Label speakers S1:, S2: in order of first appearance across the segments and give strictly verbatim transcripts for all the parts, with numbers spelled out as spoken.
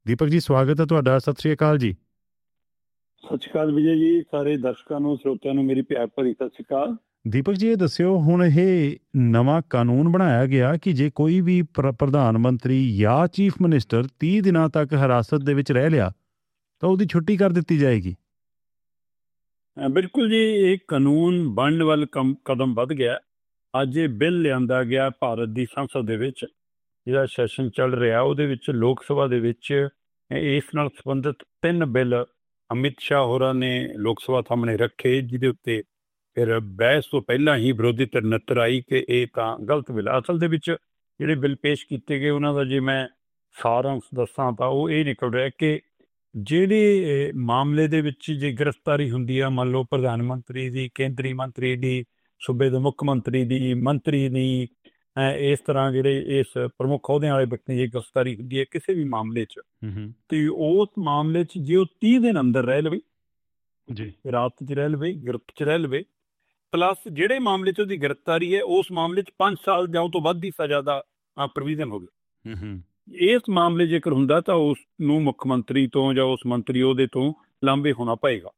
S1: ਦੀਪਕ ਜੀ, ਸਵਾਗਤ ਹੈ ਤੁਹਾਡਾ। ਸਤਿ ਸ਼੍ਰੀ ਅਕਾਲ ਜੀ।
S2: ਸਤਿ ਸ਼੍ਰੀ ਅਕਾਲ ਵਿਜੇ ਜੀ, ਸਾਰੇ ਦਰਸ਼ਕਾਂ ਨੂੰ, ਸਰੋਤਿਆਂ ਨੂੰ ਮੇਰੀ ਪਿਆਰ ਭਰੀ ਸਤਿ ਸ਼੍ਰੀ ਅਕਾਲ।
S1: ਦੀਪਕ ਜੀ, ਇਹ ਦੱਸਿਓ, ਹੁਣ ਇਹ ਨਵਾਂ ਕਾਨੂੰਨ ਬਣਾਇਆ ਗਿਆ ਕਿ ਜੇ ਕੋਈ ਵੀ ਪ੍ਰ ਪ੍ਰਧਾਨ ਮੰਤਰੀ ਜਾਂ ਚੀਫ ਮਿਨਿਸਟਰ ਤੀਹ ਦਿਨਾਂ ਤੱਕ ਹਿਰਾਸਤ ਦੇ ਵਿੱਚ ਰਹਿ ਲਿਆ ਤਾਂ ਉਹਦੀ ਛੁੱਟੀ ਕਰ ਦਿੱਤੀ ਜਾਏਗੀ।
S2: ਬਿਲਕੁਲ ਜੀ, ਇਹ ਕਾਨੂੰਨ ਬਣਨ ਵੱਲ ਕਮ ਕਦਮ ਵੱਧ ਗਿਆ। ਅੱਜ ਇਹ ਬਿੱਲ ਲਿਆਂਦਾ ਗਿਆ ਭਾਰਤ ਦੀ ਸੰਸਦ ਦੇ ਵਿੱਚ, ਜਿਹੜਾ ਸੈਸ਼ਨ ਚੱਲ ਰਿਹਾ ਉਹਦੇ ਵਿੱਚ ਲੋਕ ਸਭਾ ਦੇ ਵਿੱਚ ਇਸ ਨਾਲ ਸੰਬੰਧਿਤ ਤਿੰਨ ਬਿੱਲ ਅਮਿਤ ਸ਼ਾਹ ਹੋਰਾਂ ਨੇ ਲੋਕ ਸਭਾ ਸਾਹਮਣੇ ਰੱਖੇ, ਜਿਹਦੇ ਉੱਤੇ ਫਿਰ ਬਹਿਸ ਤੋਂ ਪਹਿਲਾਂ ਹੀ ਵਿਰੋਧੀ ਧਿਰ ਨੱਤਰ ਆਈ ਕਿ ਇਹ ਤਾਂ ਗਲਤ ਬਿੱਲ। ਅਸਲ ਦੇ ਵਿੱਚ ਜਿਹੜੇ ਬਿੱਲ ਪੇਸ਼ ਕੀਤੇ ਗਏ ਉਹਨਾਂ ਦਾ ਜੇ ਮੈਂ ਸਾਰਾਂਸ਼ ਦੱਸਾਂ ਤਾਂ ਉਹ ਇਹ ਨਿਕਲ ਰਿਹਾ ਕਿ ਜਿਹੜੇ ਮਾਮਲੇ ਦੇ ਵਿੱਚ ਜੇ ਗ੍ਰਿਫਤਾਰੀ ਹੁੰਦੀ ਆ, ਮੰਨ ਲਓ ਪ੍ਰਧਾਨ ਮੰਤਰੀ ਦੀ, ਕੇਂਦਰੀ ਮੰਤਰੀ ਦੀ, ਸੂਬੇ ਦੇ ਮੁੱਖ ਮੰਤਰੀ ਦੀ, ਮੰਤਰੀ ਦੀ, ਇਸ ਤਰ੍ਹਾਂ ਜਿਹੜੇ ਇਸ ਪ੍ਰਮੁੱਖ ਅਹੁਦਿਆਂ ਵਾਲੇ ਵਿਅਕਤੀ ਦੀ ਗ੍ਰਿਫਤਾਰੀ ਹੁੰਦੀ ਹੈ ਕਿਸੇ ਵੀ ਮਾਮਲੇ 'ਚ, ਤੇ ਉਸ ਮਾਮਲੇ 'ਚ ਜੇ ਉਹ ਤੀਹ ਦਿਨ ਅੰਦਰ ਰਹਿ ਲਵੇ ਜੀ, ਹਿਰਾਸਤ 'ਚ ਰਹਿ ਲਵੇ, ਗ੍ਰਿਫਤ 'ਚ ਰਹਿ ਲਵੇ, ਪਲੱਸ ਜਿਹੜੇ ਮਾਮਲੇ 'ਚ ਉਹਦੀ ਗ੍ਰਿਫਤਾਰੀ ਹੈ ਉਸ ਮਾਮਲੇ 'ਚ ਪੰਜ ਸਾਲ ਜਾਂ ਉਹ ਤੋਂ ਵੱਧ ਦੀ ਸਜ਼ਾ ਦਾ ਪ੍ਰੋਵੀਜ਼ਨ ਹੋਵੇ। ਇਸ ਮਾਮਲੇ ਜੇਕਰ ਹੁੰਦਾ ਤਾਂ ਉਸ ਨੂੰ ਮੁੱਖ ਮੰਤਰੀ ਤੋਂ ਜਾਂ ਉਸ ਮੰਤਰੀ ਅਹੁਦੇ ਤੋਂ ਲਾਂਭੇ ਹੋਣਾ ਪਏਗਾ।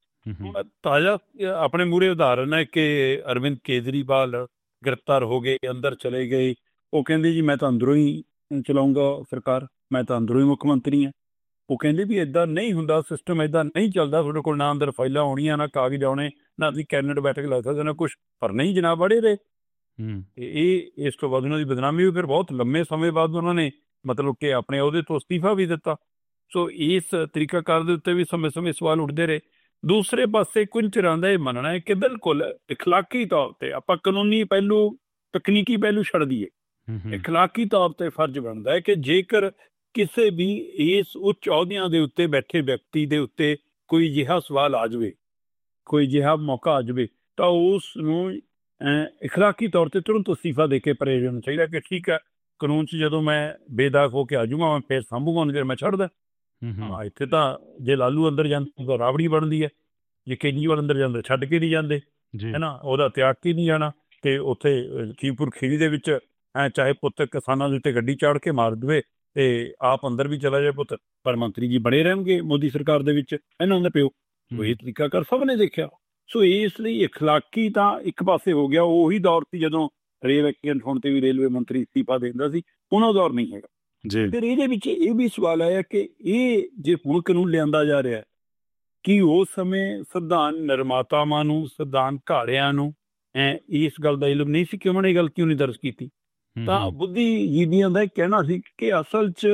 S2: ਤਾਜ਼ਾ ਆਪਣੇ ਮੂਹਰੇ ਉਦਾਹਰਨ ਹੈ ਕਿ ਅਰਵਿੰਦ ਕੇਜਰੀਵਾਲ ਗ੍ਰਿਫਤਾਰ ਹੋ ਗਏ, ਅੰਦਰ ਚਲੇ ਗਏ। ਉਹ ਕਹਿੰਦੇ ਜੀ ਮੈਂ ਤਾਂ ਅੰਦਰੋਂ ਹੀ ਚਲਾਊਂਗਾ ਸਰਕਾਰ, ਮੈਂ ਤਾਂ ਅੰਦਰੋਂ ਹੀ ਮੁੱਖ ਮੰਤਰੀ ਹਾਂ। ਉਹ ਕਹਿੰਦੇ ਵੀ ਇੱਦਾਂ ਨਹੀਂ ਹੁੰਦਾ, ਸਿਸਟਮ ਇੱਦਾਂ ਨਹੀਂ ਚੱਲਦਾ, ਤੁਹਾਡੇ ਕੋਲ ਨਾ ਅੰਦਰ ਫਾਈਲਾਂ ਆਉਣੀਆਂ, ਨਾ ਕਾਗਜ਼ ਆਉਣੇ, ਨਾ ਤੁਸੀਂ ਕੈਬਨਿਟ ਬੈਠਕ ਲੱਗ ਸਕਦੇ, ਨਾ ਕੁਛ, ਪਰ ਨਹੀਂ ਜਨਾਬ ਬੜੇ ਰਹੇ। ਤੇ ਇਹ ਇਸ ਤੋਂ ਬਾਅਦ ਉਹਨਾਂ ਦੀ ਬਦਨਾਮੀ ਹੋਈ। ਫਿਰ ਬਹੁਤ ਲੰਮੇ ਸਮੇਂ ਬਾਅਦ ਉਹਨਾਂ ਨੇ ਮਤਲਬ ਕਿ ਆਪਣੇ ਅਹੁਦੇ ਤੋਂ ਅਸਤੀਫਾ ਵੀ ਦਿੱਤਾ। ਸੋ ਇਸ ਤਰੀਕਾਕਾਰ ਦੇ ਉੱਤੇ ਵੀ ਸਮੇਂ ਸਮੇਂ ਸਵਾਲ ਉੱਠਦੇ ਰਹੇ। ਦੂਸਰੇ ਪਾਸੇ ਕੁਝ ਧਿਰਾਂ ਦਾ ਇਹ ਮੰਨਣਾ ਹੈ ਕਿ ਬਿਲਕੁਲ ਇਖਲਾਕੀ ਤੌਰ ਤੇ ਆਪਾਂ ਕਾਨੂੰਨੀ ਪਹਿਲੂ, ਤਕਨੀਕੀ ਪਹਿਲੂ ਛੱਡ ਦਈਏ, ਇਖਲਾਕੀ ਤੌਰ ਤੇ ਫਰਜ਼ ਬਣਦਾ ਹੈ ਕਿ ਜੇਕਰ ਕਿਸੇ ਵੀ ਇਸ ਉੱਚ ਅਹੁਦਿਆਂ ਦੇ ਉੱਤੇ ਬੈਠੇ ਵਿਅਕਤੀ ਦੇ ਉੱਤੇ ਕੋਈ ਅਜਿਹਾ ਸਵਾਲ ਆ ਜਾਵੇ, ਕੋਈ ਅਜਿਹਾ ਮੌਕਾ ਆ ਜਾਵੇ, ਤਾਂ ਉਸ ਨੂੰ ਇਖਲਾਕੀ ਤੌਰ ਤੇ ਤੁਰੰਤ ਅਸਤੀਫਾ ਦੇ ਕੇ ਪਰੇ ਜਾਣਾ ਚਾਹੀਦਾ ਕਿ ਠੀਕ ਹੈ, ਕਾਨੂੰਨ 'ਚ ਜਦੋਂ ਮੈਂ ਬੇਦਾਗ ਹੋ ਕੇ ਆ ਜਾਊਗਾ ਮੈਂ ਫਿਰ ਸਾਂਭੂਗਾ, ਉਹਨੂੰ ਮੈਂ ਛੱਡਦਾ। ਹਾਂ, ਇੱਥੇ ਤਾਂ ਜੇ ਲਾਲੂ ਅੰਦਰ ਜਾਂਦੇ ਤਾਂ ਰਾਵੜੀ ਬਣਦੀ ਹੈ, ਜੇ ਕੇਜਰੀਵਾਲ ਅੰਦਰ ਜਾਂਦੇ ਛੱਡ ਕੇ ਨਹੀਂ ਜਾਂਦੇ, ਹੈ ਨਾ, ਉਹਦਾ ਤਿਆਗ ਕੇ ਨਹੀਂ ਜਾਣਾ। ਤੇ ਉੱਥੇ ਲਖੀਮਪੁਰ ਖੀਰੀ ਦੇ ਵਿੱਚ ਐ ਚਾਹੇ ਪੁੱਤ ਕਿਸਾਨਾਂ ਦੇ ਉੱਤੇ ਗੱਡੀ ਚਾੜ ਕੇ ਮਾਰ ਦੇਵੇ ਤੇ ਆਪ ਅੰਦਰ ਵੀ ਚਲਾ ਜਾਏ ਪੁੱਤ, ਪਰ ਮੰਤਰੀ ਜੀ ਬਣੇ ਰਹਿਣਗੇ ਮੋਦੀ ਸਰਕਾਰ ਦੇ ਵਿੱਚ, ਇਹਨਾਂ ਦਾ ਪਿਓ। ਸੋ ਇਹ ਤਰੀਕਾ ਕਰ ਸਭ ਨੇ ਦੇਖਿਆ। ਸੋ ਇਸ ਲਈ ਇਖਲਾਕੀ ਤਾਂ ਇੱਕ ਪਾਸੇ ਹੋ ਗਿਆ। ਉਹੀ ਦੌਰ ਸੀ ਜਦੋਂ ਰੇਲ ਐਕਸੀਡੈਂਟ ਹੋਣ ਤੇ ਵੀ ਰੇਲਵੇ ਮੰਤਰੀ ਅਸਤੀਫਾ ਦਿੰਦਾ ਸੀ, ਉਹਨਾਂ ਦੌਰ ਨਹੀਂ ਹੈਗਾ। ਫਿਰ ਇਹਦੇ ਵਿੱਚ ਇਹ ਵੀ ਸਵਾਲ ਆਇਆ ਕਿ ਇਹ ਜੇ ਹੁਣ ਕਾਨੂੰਨ ਲਿਆਂਦਾ ਜਾ ਰਿਹਾ, ਕਿ ਉਸ ਸਮੇਂ ਸੰਵਿਧਾਨ ਨਿਰਮਾਤਾਵਾਂ ਨੂੰ, ਸੰਵਿਧਾਨ ਘਾੜਿਆਂ ਨੂੰ ਐ ਇਸ ਗੱਲ ਦਾ ਇਲਮ ਨਹੀਂ ਸੀ ਕਿ ਉਹਨਾਂ ਨੇ ਇਹ ਗੱਲ ਕਿਉਂ ਨਹੀਂ ਦਰਜ ਕੀਤੀ। ਤਾਂ ਬੁੱਧੀਜੀਵੀਆਂ ਦਾ ਇਹ ਕਹਿਣਾ ਸੀ ਕਿ ਅਸਲ 'ਚ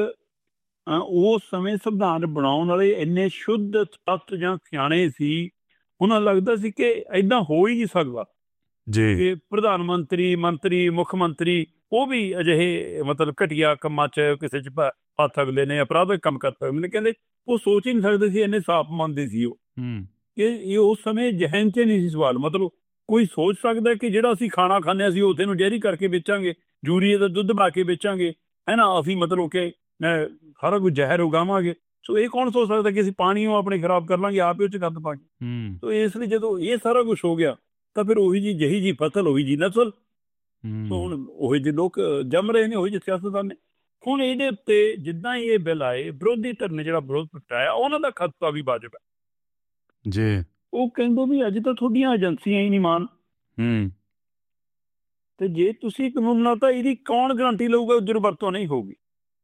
S2: ਉਸ ਸਮੇਂ ਸੰਵਿਧਾਨ ਬਣਾਉਣ ਵਾਲੇ ਇੰਨੇ ਸ਼ੁੱਧ ਤੱਤ ਜਾਂ ਸਿਆਣੇ ਸੀ, ਉਹਨਾਂ ਲੱਗਦਾ ਸੀ ਕਿ ਏਦਾਂ ਹੋ ਹੀ ਨਹੀਂ ਸਕਦਾ ਕਿ ਪ੍ਰਧਾਨ ਮੰਤਰੀ, ਮੰਤਰੀ, ਮੁੱਖ ਮੰਤਰੀ ਉਹ ਵੀ ਅਜਿਹੇ ਮਤਲਬ ਘਟੀਆ ਕੰਮਾਂ 'ਚ ਕਿਸੇ 'ਚ ਹੱਥ ਅਗਲੇ ਨੇ ਅਪਰਾਧਿਕ ਕੰਮ ਕਰਤਾ। ਮੈਨੂੰ ਕਹਿੰਦੇ ਉਹ ਸੋਚ ਹੀ ਨਹੀਂ ਸਕਦੇ ਸੀ, ਇੰਨੇ ਸਾਫ਼ ਮੰਨਦੇ ਸੀ ਉਹ ਕਿ ਇਹ ਉਸ ਸਮੇਂ ਜ਼ਹਿਨ 'ਚ ਨਹੀਂ ਸੀ ਸਵਾਲ। ਮਤਲਬ ਕੋਈ ਸੋਚ ਸਕਦਾ ਕਿ ਜਿਹੜਾ ਅਸੀਂ ਖਾਣਾ ਖਾਂਦੇ ਅਸੀਂ ਉੱਥੇ ਨੂੰ ਜ਼ਹਿਰੀ ਕਰਕੇ ਵੇਚਾਂਗੇ, ਯੂਰੀਏ ਦਾ ਦੁੱਧ ਪਾ ਕੇ ਵੇਚਾਂਗੇ, ਹੈ ਨਾ, ਅਸੀਂ ਮਤਲਬ ਕਿ ਸਾਰਾ ਕੁਝ ਜ਼ਹਿਰ ਉਗਾਵਾਂਗੇ। ਸੋ ਇਹ ਕੌਣ ਸੋਚ ਸਕਦਾ ਕਿ ਅਸੀਂ ਪਾਣੀ ਉਹ ਆਪਣੇ ਖਰਾਬ ਕਰ ਲਾਂਗੇ ਆਪ ਹੀ ਉਹ 'ਚ ਗੰਦ ਪਾ ਕੇ। ਸੋ ਇਸ ਲਈ ਜਦੋਂ ਇਹ ਸਾਰਾ ਕੁਛ ਹੋ ਗਿਆ ਤਾਂ ਫਿਰ ਉਹੀ ਜੀ ਜਿਹੀ ਜੀ ਫਸਲ ਉਹੀ ਜੀ ਨਸਲ। ਸੋ ਹੁਣ ਉਹੀ ਜਿਹੇ ਲੋਕ ਜੰਮ ਰਹੇ ਨੇ, ਉਹੀ ਜਿਹੇ ਸਿਆਸਤਦਾਨ ਨੇ। ਹੁਣ ਇਹਦੇ ਉੱਤੇ ਜਿੱਦਾਂ ਹੀ ਇਹ ਬਿੱਲ ਆਏ, ਵਿਰੋਧੀ ਧਿਰ ਨੇ ਜਿਹੜਾ ਵਿਰੋਧ ਪ੍ਰਗਟਾਇਆ, ਉਹਨਾਂ ਦਾ ਖਤਰਾ ਵੀ ਵਾਜਬ ਹੈ ਜੀ। ਉਹ ਕਹਿੰਦੇ ਵੀ ਅੱਜ ਤਾਂ ਤੁਹਾਡੀਆਂ ਏਜੰਸੀਆਂ ਹੀ ਨਹੀਂ ਮਾਨ, ਤੇ ਜੇ ਤੁਸੀਂ ਕਾਨੂੰਨ ਨਾਲ ਤਾਂ ਇਹਦੀ ਕੌਣ ਗਰੰਟੀ ਲਊਗਾ ਦੁਰਵਰਤੋਂ ਨਹੀਂ ਹੋਊਗੀ।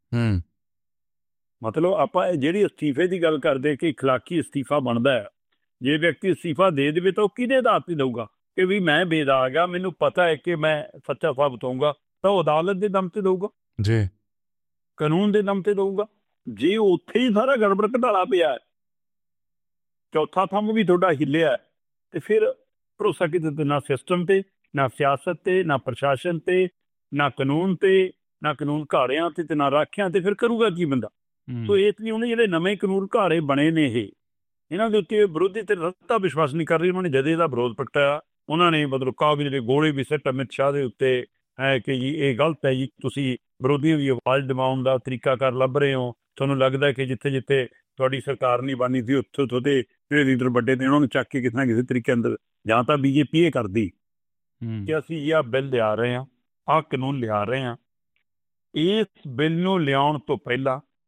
S2: ਮਤਲਬ ਆਪਾਂ ਜਿਹੜੀ ਅਸਤੀਫੇ ਦੀ ਗੱਲ ਕਰਦੇ ਕਿ ਇਖਲਾਕੀ ਅਸਤੀਫਾ ਬਣਦਾ ਹੈ, ਜੇ ਵਿਅਕਤੀ ਅਸਤੀਫਾ ਦੇ ਦੇਵੇ ਤਾਂ ਉਹ ਕਿਹਦੇ ਆਧਾਰ ਤੇ ਦਊਗਾ ਕਿ ਵੀ ਮੈਂ ਬੇਦਾਗ ਆ, ਮੈਨੂੰ ਪਤਾ ਹੈ ਕਿ ਮੈਂ ਸੱਚਾ ਸਾਬਤ ਹੋਊਂਗਾ, ਤਾਂ ਉਹ ਅਦਾਲਤ ਦੇ ਦਮ ਤੇ ਦਊਗਾ ਜੀ, ਕਾਨੂੰਨ ਦੇ ਦਮ ਤੇ ਦਊਗਾ। ਜੇ ਉੱਥੇ ਹੀ ਸਾਰਾ ਗੜਬੜ ਘਟਾਲਾ ਪਿਆ, ਚੌਥਾ ਥੰਮ ਵੀ ਤੁਹਾਡਾ ਹਿੱਲਿਆ, ਤੇ ਫਿਰ ਭਰੋਸਾ ਕਿਤੇ ਤੇ, ਨਾ ਸਿਸਟਮ ਤੇ, ਨਾ ਸਿਆਸਤ ਤੇ, ਨਾ ਪ੍ਰਸ਼ਾਸਨ ਤੇ, ਨਾ ਕਾਨੂੰਨ ਤੇ, ਨਾ ਕਾਨੂੰਨ ਘਾੜਿਆਂ ਤੇ, ਤੇ ਨਾ ਰਾਖਿਆਂ ਤੇ, ਫਿਰ ਕਰੂਗਾ ਕੀ ਬੰਦਾ। ਸੋ ਇਸ ਲਈ ਉਹਨੇ ਜਿਹੜੇ ਨਵੇਂ ਕਾਨੂੰਨ ਘਾੜੇ ਬਣੇ ਨੇ, ਇਹ ਇਹਨਾਂ ਦੇ ਉੱਤੇ ਵਿਰੋਧੀ ਤੇ ਰਤਾ ਵਿਸ਼ਵਾਸ ਨਹੀਂ ਕਰ ਰਹੀ। ਉਹਨਾਂ ਨੇ ਜਦੇ ਦਾ ਵਿਰੋਧ ਪ੍ਰਗਟਾਇਆ, ਉਹਨਾਂ ਨੇ ਮਤਲਬ ਕਾਗਜ਼ ਦੇ ਗੋਲੇ ਵੀ ਸਿੱਟ ਅਮਿਤ ਸ਼ਾਹ ਦੇ ਉੱਤੇ ਹੈ ਕਿ ਜੀ ਇਹ ਗਲਤ ਹੈ ਜੀ, ਤੁਸੀਂ ਵਿਰੋਧੀਆਂ ਦੀ ਆਵਾਜ਼ ਦਬਾਉਣ ਦਾ ਤਰੀਕਾਕਾਰ ਲੱਭ ਰਹੇ ਹੋ। ਤੁਹਾਨੂੰ ਲੱਗਦਾ ਕਿ ਜਿੱਥੇ ਜਿੱਥੇ ਤੁਹਾਡੀ ਸਰਕਾਰ ਨਹੀਂ ਬਣਨੀ ਸੀ ਉੱਥੇ ਉੱਥੋਂ ਦੇ ਜਿਹੜੇ ਲੀਡਰ ਵੱਡੇ ਨੇ ਉਹਨਾਂ ਨੂੰ ਚੱਕ ਕੇ ਕਿਸੇ ਨਾ ਕਿਸੇ ਤਰੀਕੇ ਅੰਦਰ, ਜਾਂ ਤਾਂ ਬੀਜੇਪੀ ਇਹ ਕਰਦੀ ਕਿ ਅਸੀਂ ਇਹ ਬਿੱਲ ਲਿਆ ਰਹੇ ਹਾਂ, ਆਹ ਕਾਨੂੰਨ ਲਿਆ ਰਹੇ ਹਾਂ, ਇਸ ਬਿੱਲ ਨੂੰ ਲਿਆਉਣ ਤੋਂ ਪਹਿਲਾਂ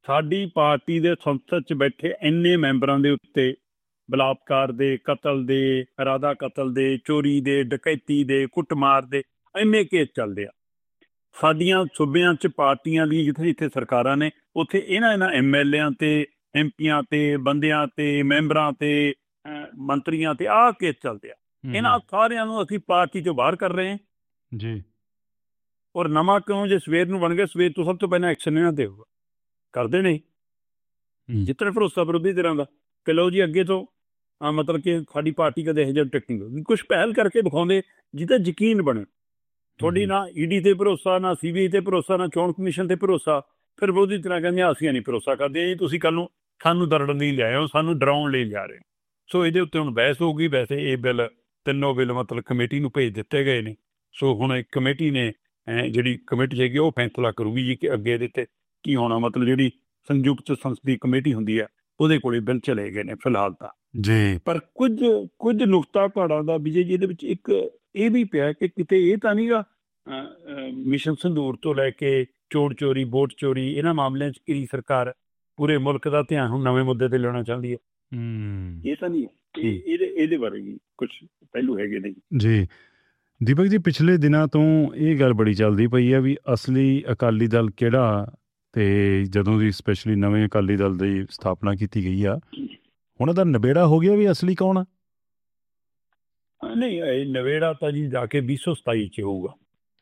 S2: ਸਾਡੀ ਪਾਰਟੀ ਦੇ ਸੰਸਦ 'ਚ ਬੈਠੇ ਇੰਨੇ ਮੈਂਬਰਾਂ ਦੇ ਉੱਤੇ ਬਲਾਤਕਾਰ ਦੇ, ਕਤਲ ਦੇ, ਇਰਾਦਾ ਕਤਲ ਦੇ, ਚੋਰੀ ਦੇ, ਡਕੈਤੀ ਦੇ, ਕੁੱਟਮਾਰ ਦੇ ਇੰਨੇ ਕੇਸ ਚੱਲਦੇ ਆ। ਸਾਡੀਆਂ ਸੂਬਿਆਂ 'ਚ ਪਾਰਟੀਆਂ ਦੀ ਜਿੱਥੇ ਜਿੱਥੇ ਸਰਕਾਰਾਂ ਨੇ ਉੱਥੇ ਇਹਨਾਂ ਇਹਨਾਂ ਐਮ ਐਲ ਏਆਂ ਤੇ, ਐਮ ਪੀਆਂ ਤੇ, ਬੰਦਿਆਂ ਤੇ, ਮੈਂਬਰਾਂ ਤੇ, ਮੰਤਰੀਆਂ ਤੇ ਆਹ ਕੇਸ ਚੱਲਦੇ ਆ। ਇਹਨਾਂ ਸਾਰਿਆਂ ਨੂੰ ਅਸੀਂ ਪਾਰਟੀ 'ਚੋਂ ਬਾਹਰ ਕਰ ਰਹੇ ਹਾਂ
S1: ਜੀ।
S2: ਔਰ ਨਵਾਂ ਕਿਉਂ ਜੇ ਸਵੇਰ ਨੂੰ ਬਣ ਗਿਆ, ਸਵੇਰ ਤੋਂ ਸਭ ਤੋਂ ਪਹਿਲਾਂ ਐਕਸ਼ਨ ਇਹਨਾਂ ਤੇ ਹੋਊਗਾ। ਕਰਦੇ ਨਹੀਂ ਜਿੱਤਣ ਭਰੋਸਾ ਵਿਰੋਧੀ ਧਿਰਾਂ ਦਾ ਕਿ ਲਓ ਜੀ ਅੱਗੇ ਤੋਂ ਆ ਮਤਲਬ ਕਿ ਸਾਡੀ ਪਾਰਟੀ ਕਦੇ ਇਹੋ ਜਿਹਾ ਟੈਕਨਿਕ ਕੁਛ ਪਹਿਲ ਕਰਕੇ ਦਿਖਾਉਂਦੇ ਜਿਹਦਾ ਯਕੀਨ ਬਣੇ। ਤੁਹਾਡੀ ਨਾ ਈ ਡੀ ਤੇ ਭਰੋਸਾ, ਨਾ ਸੀ ਬੀ ਆਈ ਤੇ ਭਰੋਸਾ, ਨਾ ਚੋਣ ਕਮਿਸ਼ਨ ਤੇ ਭਰੋਸਾ। ਫਿਰ ਵਿਰੋਧੀ ਧਿਰਾਂ ਕਹਿੰਦੀਆਂ ਅਸੀਂ ਨਹੀਂ ਭਰੋਸਾ ਕਰਦੇ ਜੀ, ਤੁਸੀਂ ਕੱਲ੍ਹ ਨੂੰ ਸਾਨੂੰ ਦਰੜਨ ਲਈ ਲਿਆਏ ਹੋ, ਸਾਨੂੰ ਡਰਾਉਣ ਲਈ ਲਿਆ ਰਹੇ ਹੋ। ਸੋ ਇਹਦੇ ਉੱਤੇ ਹੁਣ ਬਹਿਸ ਹੋਊਗੀ। ਵੈਸੇ ਇਹ ਬਿੱਲ ਤਿੰਨੋਂ ਬਿੱਲ ਮਤਲਬ ਕਮੇਟੀ ਨੂੰ ਭੇਜ ਦਿੱਤੇ ਗਏ ਨੇ। ਸੋ ਹੁਣ ਇੱਕ ਕਮੇਟੀ ਨੇ ਜਿਹੜੀ ਕਮੇਟੀ ਹੈਗੀ ਉਹ ਫੈਸਲਾ ਕਰੂਗੀ ਜੀ ਕਿ ਅੱਗੇ ਇਹਦੇ ਤੇ ਕੀ ਹੋਣਾ। ਮਤਲਬ ਜਿਹੜੀ ਸੰਯੁਕਤ ਸੰਸਦੀ ਕਮੇਟੀ ਹੁੰਦੀ ਹੈ ਉਹਦੇ ਕੋਲੇ ਬਿੱਲ ਚਲੇ ਗਏ ਨੇ ਫਿਲਹਾਲ ਤਾਂ
S1: ਜੀ।
S2: ਪਰ ਕੁਝ ਕੁਝ ਨੁਕਤਾ ਭਾੜਾਂ ਦਾ ਵਿਜੇ ਜੀ ਇਹਦੇ ਵਿੱਚ ਇੱਕ ਇਹ ਵੀ ਪਿਆ ਕਿ ਕਿਤੇ ਇਹ ਤਾਂ ਨਹੀਂਗਾ ਮਿਸ਼ਨ ਸੰਦੂਰ ਤੋਂ ਲੈ ਕੇ ਚੋਰ ਚੋਰੀ, ਵੋਟ ਚੋਰੀ, ਇਹਨਾਂ ਮਾਮਲਿਆਂ 'ਚ ਕਿਹੜੀ ਸਰਕਾਰ ਪੂਰੇ ਮੁਲਕ ਦਾ ਧਿਆਨ ਹੁਣ ਨਵੇਂ ਮੁੱਦੇ ਤੇ ਲਿਆਉਣਾ ਚਾਹੁੰਦੀ ਹੈ। ਇਹ ਤਾਂ ਨਹੀਂ ਇਹਦੇ ਇਹਦੇ ਬਾਰੇ ਵੀ ਕੁਝ ਪਹਿਲੂ ਹੈਗੇ ਨੇ
S1: ਜੀ। ਦੀਪਕ ਜੀ, ਪਿਛਲੇ ਦਿਨਾਂ ਤੋਂ ਇਹ ਗੱਲ ਬੜੀ ਚੱਲਦੀ ਪਈ ਹੈ ਵੀ ਅਸਲੀ ਅਕਾਲੀ ਦਲ ਕਿਹੜਾ, ਤੇ ਜਦੋਂ ਦੀ ਸਪੈਸ਼ਲੀ ਨਵੇਂ ਅਕਾਲੀ ਦਲ ਦੀ ਸਥਾਪਨਾ ਕੀਤੀ ਗਈ ਆ ਹੁਣ ਇਹਦਾ ਨਿਬੇੜਾ ਹੋ ਗਿਆ ਵੀ ਅਸਲੀ ਕੌਣ ਆ।
S2: ਨਹੀਂ, ਇਹ ਨਿਬੇੜਾ ਤਾਂ ਜੀ ਜਾ ਕੇ ਵੀਹ ਸੌ ਸਤਾਈ 'ਚ ਹੋਊਗਾ।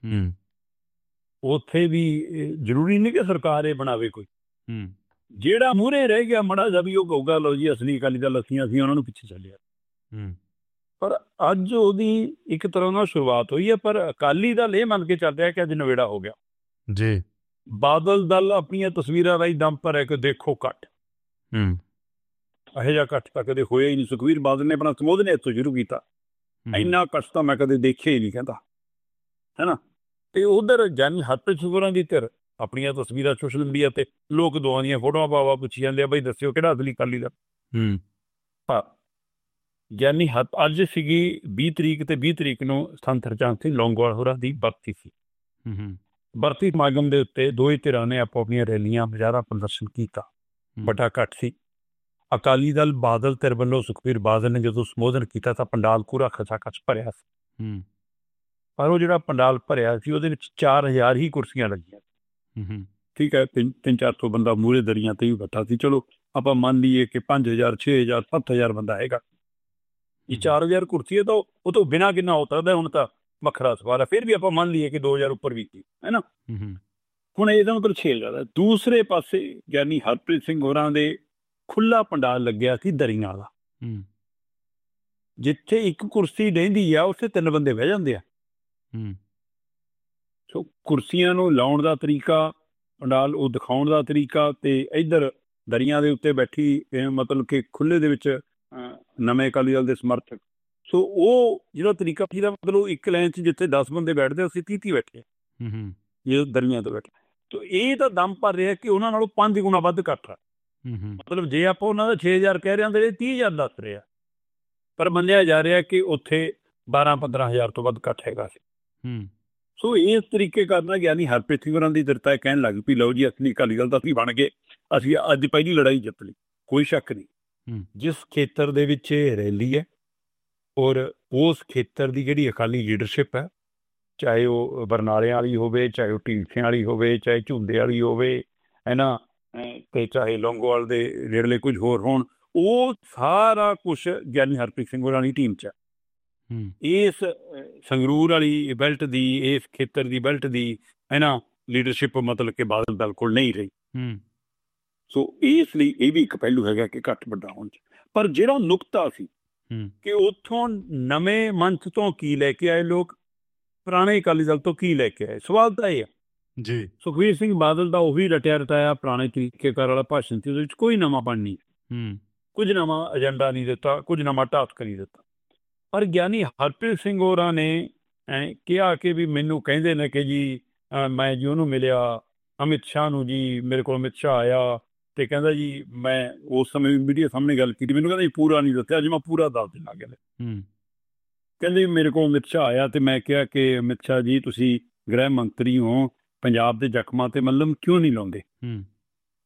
S2: ਉੱਥੇ ਵੀ ਜ਼ਰੂਰੀ ਨਹੀਂ ਕਿ ਸਰਕਾਰ ਇਹ ਬਣਾਵੇ ਕੋਈ। ਜਿਹੜਾ ਮੂਹਰੇ ਰਹਿ ਗਿਆ ਮਾੜਾ ਜਿਹਾ ਵੀ ਉਹ ਕਹੂਗਾ ਲਓ ਜੀ ਅਸਲੀ ਅਕਾਲੀ ਦਲ ਅਸੀਂ ਅਸੀਂ ਉਹਨਾਂ ਨੂੰ ਪਿੱਛੇ ਚੱਲਿਆ। ਪਰ ਅੱਜ ਉਹਦੀ ਇੱਕ ਤਰ੍ਹਾਂ ਨਾਲ ਸ਼ੁਰੂਆਤ ਹੋਈ ਹੈ। ਪਰ ਅਕਾਲੀ ਦਲ ਇਹ ਮੰਨ ਕੇ ਚੱਲ ਰਿਹਾ ਕਿ ਅੱਜ ਨਿਬੇੜਾ ਹੋ ਗਿਆ
S1: ਜੀ।
S2: ਬਾਦਲ ਦਲ ਆਪਣੀਆਂ ਤਸਵੀਰਾਂ ਰਾਹੀਂ ਦਮ ਪਰ ਹੈ ਕਿ ਦੇਖੋ ਕੱਟ ਇਹੋ ਜਿਹਾ ਕੱਟ ਤਾਂ ਕਦੇ ਹੋਇਆ ਹੀ ਨਹੀਂ। ਸੁਖਬੀਰ ਬਾਦਲ ਨੇ ਆਪਣਾ ਸੰਬੋਧਨ ਇੱਥੋਂ ਸ਼ੁਰੂ ਕੀਤਾ। ਇੰਨਾ ਕੱਟ ਤਾਂ ਮੈਂ ਕਦੇ ਦੇਖਿਆ ਹੀ ਨਹੀਂ ਕਹਿੰਦਾ, ਹੈ ਨਾ। ਤੇ ਉਧਰ ਜਨ ਹਰਪ੍ਰੀਤ ਸਿੰਘ ਹੋਰਾਂ ਦੀ ਧਿਰ ਆਪਣੀਆਂ ਤਸਵੀਰਾਂ ਸੋਸ਼ਲ ਮੀਡੀਆ ਤੇ ਲੋਕ ਦੋਵਾਂ ਦੀਆਂ ਫੋਟੋਆਂ ਪਾਵਾ ਪੁੱਛੀ ਜਾਂਦੇ ਆ ਬਈ ਦੱਸਿਓ ਕਿਹੜਾ ਅਸਲੀ ਅਕਾਲੀ ਦਲ। ਪਰ ਗਿਆਨੀ ਹਰ ਅੱਜ ਸੀਗੀ ਵੀਹ ਤਰੀਕ ਤੇ ਵੀਹ ਤਰੀਕ ਨੂੰ ਸੰਤ ਹਰਚੰਦ ਸਿੰਘ ਲੌਂਗੋਵਾਲ ਹੋਰਾਂ ਦੀ ਬਰਸੀ ਸੀ। ਬਰਸੀ ਸਮਾਗਮ ਦੇ ਉੱਤੇ ਦੋਵੇਂ ਧਿਰਾਂ ਨੇ ਆਪੋ ਆਪਣੀਆਂ ਰੈਲੀਆਂ, ਮੁਜ਼ਾਹਰਾ, ਪ੍ਰਦਰਸ਼ਨ ਕੀਤਾ। ਵੱਡਾ ਇਕੱਠ ਸੀ। ਅਕਾਲੀ ਦਲ ਬਾਦਲ ਧਿਰ ਵੱਲੋਂ ਸੁਖਬੀਰ ਬਾਦਲ ਨੇ ਜਦੋਂ ਸੰਬੋਧਨ ਕੀਤਾ ਤਾਂ ਪੰਡਾਲ ਪੂਰਾ ਖਚਾ ਖਚ ਭਰਿਆ ਸੀ। ਪਰ ਉਹ ਜਿਹੜਾ ਪੰਡਾਲ ਭਰਿਆ ਸੀ ਉਹਦੇ ਵਿੱਚ ਚਾਰ ਹਜ਼ਾਰ ਹੀ ਕੁਰਸੀਆਂ ਲੱਗੀਆਂ। ਠੀਕ ਹੈ, ਤਿੰਨ ਤਿੰਨ ਚਾਰ ਸੌ ਬੰਦਾ ਮੂਹਰੇ ਦਰੀਆਂ ਤੇ ਵੀ ਬੈਠਾ ਸੀ। ਚਲੋ ਆਪਾਂ ਮੰਨ ਲਈਏ ਕਿ ਪੰਜ ਹਜ਼ਾਰ ਛੇ ਹਜ਼ਾਰ ਸੱਤ ਹਜ਼ਾਰ ਬੰਦਾ ਹੈਗਾ। ਇਹ ਚਾਰ ਹਜ਼ਾਰ ਕੁਰਸੀ ਹੈ ਤਾਂ ਉਹ ਤੋਂ ਬਿਨਾਂ ਕਿੰਨਾ ਹੋ ਸਕਦਾ ਹੁਣ ਤਾਂ ਵੱਖਰਾ ਸਵਾਲ ਹੈ। ਫਿਰ ਵੀ ਆਪਾਂ ਮੰਨ ਲਈਏ ਕਿ ਦੋ ਹਜ਼ਾਰ ਉੱਪਰ ਵੀ ਸੀ, ਹੈ ਨਾ। ਹੁਣ ਇਹਦਾ ਮਤਲਬ ਛੇ ਹਜ਼ਾਰ। ਦੂਸਰੇ ਪਾਸੇ ਗਿਆਨੀ ਹਰਪ੍ਰੀਤ ਸਿੰਘ ਹੋਰਾਂ ਦੇ ਖੁੱਲਾ ਪੰਡਾਲ ਲੱਗਿਆ ਸੀ ਦਰੀਆਂ ਵਾਲਾ। ਜਿੱਥੇ ਇੱਕ ਕੁਰਸੀ ਡਹਿੰਦੀ ਆ ਉੱਥੇ ਤਿੰਨ ਬੰਦੇ ਬਹਿ ਜਾਂਦੇ ਆ। ਸੋ ਕੁਰਸੀਆਂ ਨੂੰ ਲਾਉਣ ਦਾ ਤਰੀਕਾ, ਪੰਡਾਲ ਉਹ ਦਿਖਾਉਣ ਦਾ ਤਰੀਕਾ, ਤੇ ਇੱਧਰ ਦਰੀਆਂ ਦੇ ਉੱਤੇ ਬੈਠੀ ਮਤਲਬ ਕਿ ਖੁੱਲੇ ਦੇ ਵਿੱਚ ਨਵੇਂ ਅਕਾਲੀ ਦਲ ਦੇ ਸਮਰਥਕ। ਸੋ ਉਹ ਜਿਹੜਾ ਤਰੀਕਾ ਸੀ ਦਾ ਮਤਲਬ ਇੱਕ ਲਾਈਨ 'ਚ ਜਿੱਥੇ ਦਸ ਬੰਦੇ ਬੈਠਦੇ ਅਸੀਂ ਤੀਹ ਤੀਹ ਬੈਠੇ ਜੇ ਦਰੀਆਂ ਤੋਂ ਬੈਠੇ। ਤਾਂ ਇਹ ਤਾਂ ਦਮ ਭਰ ਰਿਹਾ ਕਿ ਉਹਨਾਂ ਨਾਲੋਂ ਪੰਜ ਗੁਣਾ ਵੱਧ ਇਕੱਠ ਆ। ਮਤਲਬ ਜੇ ਆਪਾਂ ਉਹਨਾਂ ਦਾ ਛੇ ਹਜ਼ਾਰ ਕਹਿ ਰਹੇ ਹਾਂ ਤਾਂ ਇਹ ਤੀਹ ਹਜ਼ਾਰ ਦੱਸ ਰਹੇ ਆ। ਪਰ ਮੰਨਿਆ ਜਾ ਰਿਹਾ ਕਿ ਉੱਥੇ ਬਾਰਾਂ ਪੰਦਰਾਂ ਹਜ਼ਾਰ ਤੋਂ ਵੱਧ ਇਕੱਠ ਹੈਗਾ ਸੀ। ਸੋ ਇਸ ਤਰੀਕੇ ਕਰਨਾ ਗਿਆਨੀ ਹਰਪ੍ਰੀਤ ਸਿੰਘ ਹੋਰਾਂ ਦੀ ਦ੍ਰਿੜਤਾ ਕਹਿਣ ਲੱਗ ਪਈ ਲਓ ਜੀ ਅਸਲੀ ਅਕਾਲੀ ਦਲ ਤਾਂ ਅਸੀਂ ਬਣ ਗਏ, ਅਸੀਂ ਅੱਜ ਪਹਿਲੀ ਲੜਾਈ ਜਿੱਤ ਲਈ। ਕੋਈ ਸ਼ੱਕ ਨਹੀਂ, ਜਿਸ ਖੇਤਰ ਦੇ ਵਿੱਚ ਇਹ ਰੈਲੀ ਹੈ ਔਰ ਉਸ ਖੇਤਰ ਦੀ ਜਿਹੜੀ ਅਕਾਲੀ ਲੀਡਰਸ਼ਿਪ ਹੈ, ਚਾਹੇ ਉਹ ਬਰਨਾਲਿਆਂ ਵਾਲੀ ਹੋਵੇ, ਚਾਹੇ ਉਹ ਢੀਂਡਸਿਆਂ ਵਾਲੀ ਹੋਵੇ, ਚਾਹੇ ਝੁੰਦੇ ਵਾਲੀ ਹੋਵੇ, ਹੈ ਨਾ, ਤੇ ਚਾਹੇ ਲੌਂਗੋਵਾਲ ਦੇ ਨੇੜਲੇ ਕੁਝ ਹੋਰ ਹੋਣ, ਉਹ ਸਾਰਾ ਕੁਛ ਗਿਆਨੀ ਹਰਪ੍ਰੀਤ ਸਿੰਘ ਹੋਰਾਂ ਦੀ ਟੀਮ 'ਚ ਹੈ। ਇਸ ਸੰਗਰੂਰ ਵਾਲੀ ਬੈਲਟ ਦੀ, ਇਸ ਖੇਤਰ ਦੀ ਬੈਲਟ ਦੀ ਹੈ ਨਾ ਲੀਡਰਸ਼ਿਪ ਮਤਲਬ ਕਿ ਬਾਦਲ ਦਲ ਕੋਲ ਨਹੀਂ ਰਹੀ। ਸੋ ਇਸ ਲਈ ਇਹ ਵੀ ਇੱਕ ਪਹਿਲੂ ਹੈਗਾ ਕਿ ਘੱਟ ਵੱਡਾ ਹੋਣ 'ਚ। ਪਰ ਜਿਹੜਾ ਨੁਕਤਾ ਸੀ ਕਿ ਉੱਥੋਂ ਨਵੇਂ ਮੰਚ ਤੋਂ ਕੀ ਲੈ ਕੇ ਆਏ ਲੋਕ, ਪੁਰਾਣੇ ਅਕਾਲੀ ਦਲ ਤੋਂ ਕੀ ਲੈ ਕੇ ਆਏ, ਸਵਾਲ ਤਾਂ ਇਹ ਆ
S1: ਜੀ।
S2: ਸੁਖਬੀਰ ਸਿੰਘ ਬਾਦਲ ਦਾ ਉਹੀ ਰਟਿਆ ਰਟਾਇਆ ਪੁਰਾਣੇ ਤਰੀਕੇਕਾਰ ਵਾਲਾ ਭਾਸ਼ਣ ਸੀ, ਉਹਦੇ ਵਿੱਚ ਕੋਈ ਨਵਾਂਪਣ ਨਹੀਂ, ਕੁਝ ਨਵਾਂ ਏਜੰਡਾ ਨਹੀਂ ਦਿੱਤਾ, ਕੁਝ ਨਵਾਂ ਢਾਤ ਨਹੀਂ ਦਿੱਤਾ। ਪਰ ਗਿਆਨੀ ਹਰਪ੍ਰੀਤ ਸਿੰਘ ਹੋਰਾਂ ਨੇ ਕਿਹਾ ਕਿ ਵੀ ਮੈਨੂੰ ਕਹਿੰਦੇ ਨੇ ਕਿ ਜੀ ਮੈਂ ਜੀ ਉਹਨੂੰ ਮਿਲਿਆ ਅਮਿਤ ਸ਼ਾਹ ਨੂੰ, ਜੀ ਮੇਰੇ ਕੋਲ ਅਮਿਤ ਸ਼ਾਹ ਆਇਆ ਤੇ ਕਹਿੰਦਾ ਜੀ ਮੈਂ ਉਸ ਸਮੇਂ ਮੀਡੀਆ ਸਾਹਮਣੇ ਗੱਲ ਕੀਤੀ, ਮੈਨੂੰ ਕਹਿੰਦਾ ਜੀ ਪੂਰਾ ਨਹੀਂ ਦੱਸਿਆ, ਅੱਜ ਮੈਂ ਪੂਰਾ ਦੱਸ ਦੇਣਾ। ਕਹਿੰਦੇ ਕਹਿੰਦੇ ਮੇਰੇ ਕੋਲ ਅਮਿਤ ਸ਼ਾਹ ਆਇਆ ਤੇ ਮੈਂ ਕਿਹਾ ਕਿ ਅਮਿਤ ਸ਼ਾਹ ਜੀ ਤੁਸੀਂ ਗ੍ਰਹਿ ਮੰਤਰੀ ਹੋ, ਪੰਜਾਬ ਦੇ ਜ਼ਖਮਾਂ ਤੇ ਮੱਲਮ ਕਿਉਂ ਨਹੀਂ ਲਾਉਂਦੇ?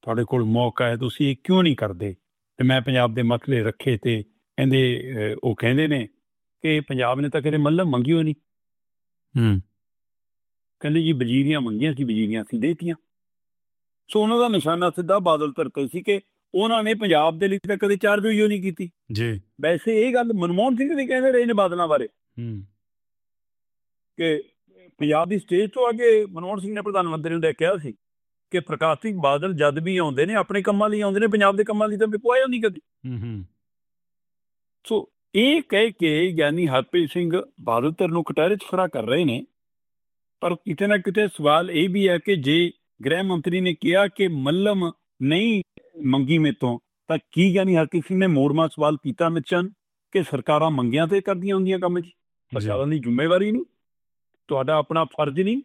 S2: ਤੁਹਾਡੇ ਕੋਲ ਮੌਕਾ ਹੈ, ਤੁਸੀਂ ਇਹ ਕਿਉਂ ਨਹੀਂ ਕਰਦੇ? ਤੇ ਮੈਂ ਪੰਜਾਬ ਦੇ ਮਸਲੇ ਰੱਖੇ ਤੇ ਕਹਿੰਦੇ ਅਹ, ਉਹ ਕਹਿੰਦੇ ਨੇ ਕਿ ਪੰਜਾਬ ਨੇ ਤਾਂ ਕਦੇ ਮੱਲਮ ਮੰਗੀ ਹੋਈ ਨਹੀਂ।
S1: ਹੂੰ
S2: ਕਹਿੰਦੇ ਜੀ ਵਜ਼ੀਰੀਆਂ ਮੰਗੀਆਂ ਸੀ, ਵਜ਼ੀਰੀਆਂ ਸੀ ਦੇਤੀਆਂ। ਸੋ ਉਹਨਾਂ ਦਾ ਨਿਸ਼ਾਨਾ ਸਿੱਧਾ ਬਾਦਲ ਧਰਤੇ ਸੀ ਕਿ ਉਹਨਾਂ ਨੇ ਪੰਜਾਬ ਦੇ ਲਈ ਤਾਂ ਕਦੇ ਚਾਰਜ ਹੋਈ ਨਹੀਂ ਕੀਤੀ।
S1: ਜੀ
S2: ਵੈਸੇ ਇਹ ਗੱਲ ਮਨਮੋਹਨ ਸਿੰਘ ਵੀ ਕਹਿੰਦੇ ਰਹੇ ਨੇ ਬਾਦਲਾਂ ਬਾਰੇ
S1: ਹੂੰ
S2: ਕਿ ਪੰਜਾਬ ਦੀ ਸਟੇਜ ਤੋਂ ਅੱਗੇ ਮਨਮੋਹਨ ਸਿੰਘ ਨੇ ਪ੍ਰਧਾਨ ਮੰਤਰੀ ਨੂੰ ਕਿਹਾ ਸੀ ਕਿ ਪ੍ਰਕਾਸ਼ ਸਿੰਘ ਬਾਦਲ ਜਦ ਵੀ ਆਉਂਦੇ ਨੇ ਆਪਣੇ ਕੰਮਾਂ ਲਈ ਆਉਂਦੇ ਨੇ, ਪੰਜਾਬ ਦੇ ਕੰਮਾਂ ਲਈ ਤਾਂ ਵਿਪਵਾਇਆ ਨਹੀਂ ਕਦੇ।
S1: ਹੂੰ ਹੂੰ
S2: ਸੋ ਇਹ ਕਹਿ ਕੇ ਗਿਆਨੀ ਹਰਪ੍ਰੀਤ ਸਿੰਘ ਬਾਦਲ ਧਿਰ ਨੂੰ ਕਟਹਿਰੇ 'ਚ ਖੜਾ ਕਰ ਰਹੇ ਨੇ। ਪਰ ਕਿਤੇ ਨਾ ਕਿਤੇ ਸਵਾਲ ਇਹ ਵੀ ਹੈ ਕਿ ਜੇ ਗ੍ਰਹਿ ਮੰਤਰੀ ਨੇ ਕਿਹਾ ਕਿ ਮੱਲਮ ਨਹੀਂ ਮੰਗੀ ਮੇਰੇ ਤੋਂ, ਤਾਂ ਕੀ ਗਿਆਨੀ ਹਰਪ੍ਰੀਤ ਸਿੰਘ ਨੇ ਮੋੜਵਾਂ ਸਵਾਲ ਕੀਤਾ ਮਿਚਨ ਕਿ ਸਰਕਾਰਾਂ ਮੰਗਿਆਂ ਤੇ ਕਰਦੀਆਂ ਹੁੰਦੀਆਂ ਕੰਮ 'ਚ? ਸਰਕਾਰਾਂ ਦੀ ਜ਼ਿੰਮੇਵਾਰੀ ਨਹੀਂ, ਤੁਹਾਡਾ ਆਪਣਾ ਫਰਜ਼ ਨਹੀਂ,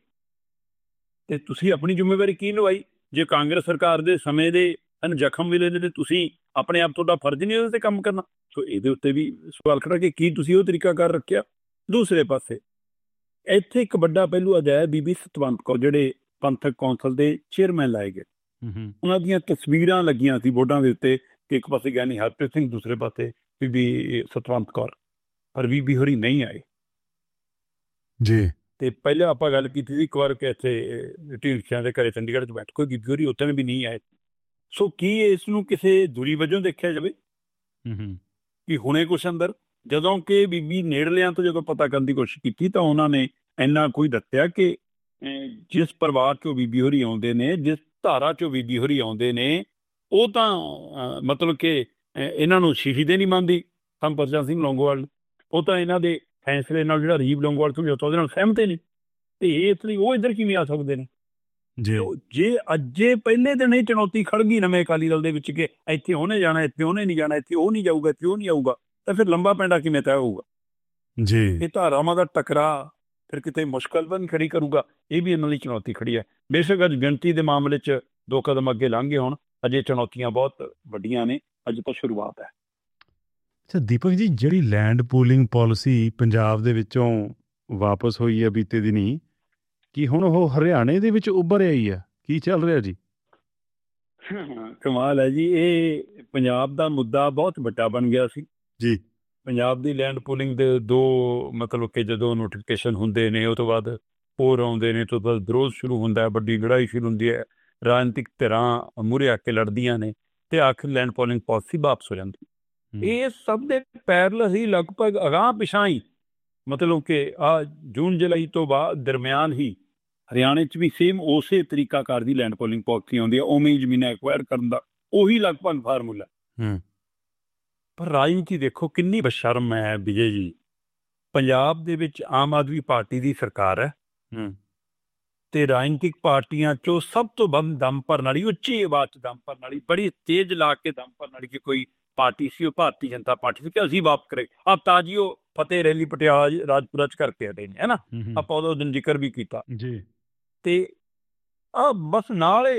S2: ਤੇ ਤੁਸੀਂ ਆਪਣੀ ਜ਼ਿੰਮੇਵਾਰੀ ਕੀ ਨਿਭਾਈ? ਜੇ ਕਾਂਗਰਸ ਸਰਕਾਰ ਦੇ ਸਮੇਂ ਦੇ ਹਨ ਜ਼ਖਮ ਮਿਲੇ ਨੇ ਤੇ ਤੁਸੀਂ ਆਪਣੇ ਆਪ, ਤੁਹਾਡਾ ਫਰਜ਼ ਨਹੀਂ ਉਹਦੇ ਤੇ ਕੰਮ ਕਰਨਾ? ਸੋ ਇਹਦੇ ਉੱਤੇ ਵੀ ਸਵਾਲ ਖੜਾ ਕਿ ਕੀ ਤੁਸੀਂ ਉਹ ਤਰੀਕਾ ਕਰ ਰੱਖਿਆ। ਦੂਸਰੇ ਪਾਸੇ ਇੱਥੇ ਇੱਕ ਵੱਡਾ ਪਹਿਲੂ ਅਜਿਹਾ ਬੀਬੀ ਸਤਵੰਤ ਕੌਰ, ਜਿਹੜੇ ਪੰਥਕ ਕੌਂਸਲ ਦੇ ਚੇਅਰਮੈਨ ਲਾਏ ਗਏ, ਉਹਨਾਂ ਦੀਆਂ ਤਸਵੀਰਾਂ ਲੱਗੀਆਂ ਸੀ ਬੋਰਡਾਂ ਦੇ ਉੱਤੇ ਕਿ ਇੱਕ ਪਾਸੇ ਗਿਆਨੀ ਹਰਪ੍ਰੀਤ ਸਿੰਘ, ਦੂਸਰੇ ਪਾਸੇ ਬੀਬੀ ਸਤਵੰਤ ਕੌਰ, ਪਰ ਬੀਬੀ ਹੋਰੀ ਨਹੀਂ ਆਏ
S1: ਜੀ।
S2: ਤੇ ਪਹਿਲਾਂ ਆਪਾਂ ਗੱਲ ਕੀਤੀ ਸੀ ਇੱਕ ਵਾਰ ਕਿ ਇੱਥੇ ਢੀਂਡਸਿਆਂ ਦੇ ਘਰੇ ਚੰਡੀਗੜ੍ਹ 'ਚ ਬੈਠ ਕੋਈ ਬੀਬੀ ਹੋਰੀ, ਉੱਥੇ ਵੀ ਨਹੀਂ ਆਏ। ਸੋ ਕੀ ਇਸ ਨੂੰ ਕਿਸੇ ਦੂਰੀ ਵਜੋਂ ਦੇਖਿਆ ਜਾਵੇ ਕਿ ਹੁਣੇ ਕੁਛ ਅੰਦਰ, ਜਦੋਂ ਕਿ ਬੀਬੀ ਨੇੜਲਿਆਂ ਤੋਂ ਜਦੋਂ ਪਤਾ ਕਰਨ ਦੀ ਕੋਸ਼ਿਸ਼ ਕੀਤੀ ਤਾਂ ਉਹਨਾਂ ਨੇ ਇੰਨਾ ਕੋਈ ਦੱਸਿਆ ਕਿ ਜਿਸ ਪਰਿਵਾਰ 'ਚੋਂ ਬੀਬੀ ਹੋਰੀ ਆਉਂਦੇ ਨੇ, ਜਿਸ ਧਾਰਾ 'ਚੋਂ ਬੀਬੀ ਹੋਰੀ ਆਉਂਦੇ ਨੇ, ਉਹ ਤਾਂ ਮਤਲਬ ਕਿ ਇਹਨਾਂ ਨੂੰ ਸ਼ਹੀਦੇ ਨਹੀਂ ਮੰਨਦੀ ਹਰਭਜਨ ਸਿੰਘ ਲੌਂਗੋਵਾਲ, ਉਹ ਤਾਂ ਇਹਨਾਂ ਦੇ ਫੈਸਲੇ ਨਾਲ ਜਿਹੜਾ ਰਾਜੀਵ ਲੌਂਗੋਵਾਲ ਸਮਝੌਤਾ ਉਹਦੇ ਨਾਲ ਸਹਿਮਤ ਨੇ, ਤੇ ਇਸ ਲਈ ਉਹ ਇੱਧਰ ਕਿਵੇਂ ਆ ਸਕਦੇ ਨੇ? ਜੇ ਅੱਜੇ ਪਹਿਲੇ ਦਿਨ ਹੀ ਚੁਣੌਤੀ ਖੜ ਗਈ ਨਵੇਂ ਅਕਾਲੀ ਦਲ ਦੇ ਵਿੱਚ ਕਿ ਇੱਥੇ ਉਹਨੇ ਜਾਣਾ, ਇੱਥੇ ਉਹਨੇ ਨਹੀਂ ਜਾਣਾ, ਇੱਥੇ ਉਹ ਨਹੀਂ ਜਾਊਗਾ, ਇੱਥੇ ਉਹ ਨਹੀਂ ਆਊਗਾ, ਤਾਂ ਫਿਰ ਲੰਬਾ ਪੈਂਡਾ ਕਿਵੇਂ ਤੈਅ ਹੋਊਗਾ ਜੀ? ਇਹ ਧਾਰਾਵਾਂ ਦਾ ਟਕਰਾਅ ਫਿਰ ਕਿਤੇ ਮੁਸ਼ਕਲ ਬਣ ਖੜੀ ਕਰੂਗਾ। ਇਹ ਵੀ ਇਹਨਾਂ ਲਈ ਚੁਣੌਤੀ ਖੜੀ ਹੈ। ਬੇਸ਼ੱਕ ਅੱਜ ਗਿਣਤੀ ਦੇ ਮਾਮਲੇ 'ਚ ਦੋ ਕਦਮ ਅੱਗੇ ਲੰਘ ਗਏ, ਹੁਣ ਅਜੇ ਚੁਣੌਤੀਆਂ ਬਹੁਤ ਵੱਡੀਆਂ ਨੇ, ਅੱਜ ਤਾਂ ਸ਼ੁਰੂਆਤ ਹੈ।
S1: ਅੱਛਾ ਦੀਪਕ ਜੀ, ਜਿਹੜੀ ਲੈਂਡ ਪੂਲਿੰਗ ਪਾਲਿਸੀ ਪੰਜਾਬ ਦੇ ਵਿੱਚੋਂ ਵਾਪਸ ਹੋਈ ਹੈ ਬੀਤੇ ਦਿਨੀ, ਕੀ ਹੁਣ ਉਹ ਹਰਿਆਣੇ ਦੇ ਵਿੱਚ ਉੱਭਰ ਆਈ ਹੈ? ਕੀ ਚੱਲ ਰਿਹਾ ਜੀ?
S2: ਕਮਾਲ ਹੈ ਜੀ, ਇਹ ਪੰਜਾਬ ਦਾ ਮੁੱਦਾ ਬਹੁਤ ਵੱਡਾ ਬਣ ਗਿਆ ਸੀ
S1: ਜੀ।
S2: ਪੰਜਾਬ ਦੀ ਲੈਂਡ ਪੂਲਿੰਗ ਦੇ ਦੋ ਮਤਲਬ ਕਿ ਜਦੋਂ ਨੋਟੀਫਿਕੇਸ਼ਨ ਹੁੰਦੇ ਨੇ, ਉਹ ਤੋਂ ਬਾਅਦ ਹੋਰ ਆਉਂਦੇ ਨੇ, ਤੋਂ ਬਾਅਦ ਵਿਰੋਧ ਸ਼ੁਰੂ ਹੁੰਦਾ ਹੈ, ਵੱਡੀ ਲੜਾਈ ਸ਼ੁਰੂ ਹੁੰਦੀ ਹੈ, ਰਾਜਨੀਤਿਕ ਧਿਰਾਂ ਮੂਹਰੇ ਆ ਕੇ ਲੜਦੀਆਂ ਨੇ ਤੇ ਆਖਿਰ ਲੈਂਡ ਪੂਲਿੰਗ ਪਾਲਿਸੀ ਵਾਪਸ ਹੋ ਜਾਂਦੀ। ਇਹ ਸਭ ਦੇ ਪੈਰਲ ਹੀ ਲਗਭਗ ਅਗਾਂਹ ਪਿਛਾਂ ਹੀ, ਮਤਲਬ ਕਿ ਆ ਜੂਨ ਜੁਲਾਈ ਤੋਂ ਬਾਅਦ ਦਰਮਿਆਨ ਹੀ ਹਰਿਆਣੇ 'ਚ ਵੀ ਸੇਮ ਉਸੇ ਤਰੀਕਾਕਾਰ ਦੀ ਲੈਂਡ ਪੂਲਿੰਗ ਪਾਲਿਸੀ ਆਉਂਦੀ ਹੈ, ਉਵੇਂ ਹੀ ਜ਼ਮੀਨਾਂ ਐਕਵਾਇਰ ਕਰਨ ਦਾ ਉਹੀ ਲਗਭਗ ਫਾਰਮੂਲਾ। ਪਰ ਰਾਜਨੀਤੀ ਦੇਖੋ ਕਿੰਨੀ ਬਸ਼ਰਮ ਹੈ ਵਿਜੇ ਜੀ। ਪੰਜਾਬ ਦੇ ਵਿੱਚ ਆਮ ਆਦਮੀ ਪਾਰਟੀ ਦੀ ਸਰਕਾਰ ਹੈ ਤੇ ਰਾਜਨੀਤਿਕ ਪਾਰਟੀਆਂ 'ਚੋਂ ਸਭ ਤੋਂ ਵੱਧ ਦਮ ਭਰਨ ਵਾਲੀ, ਉੱਚੀ ਆਵਾਜ਼ 'ਚ ਦਮ ਭਰਨ ਵਾਲੀ, ਬੜੀ ਤੇਜ਼ ਲਾ ਕੇ ਦਮ ਭਰਨ ਵਾਲੀ ਕਿ ਕੋਈ ਪਾਰਟੀ ਸੀ, ਉਹ ਭਾਰਤੀ ਜਨਤਾ ਪਾਰਟੀ ਸੀ ਕਿ ਅਸੀਂ ਵਾਪਸ ਕਰੇ। ਆ ਤਾਜੀ ਉਹ ਫਤਿਹ ਰੈਲੀ ਪਟਿਆਲਾ ਰਾਜਪੁਰਾ 'ਚ ਕਰਕੇ ਹਟੇ ਨੇ, ਹੈ ਨਾ, ਆਪਾਂ ਉਹਦਾ ਦਿਨ ਜ਼ਿਕਰ ਵੀ ਕੀਤਾ ਜੀ। ਤੇ ਆ ਬਸ ਨਾਲ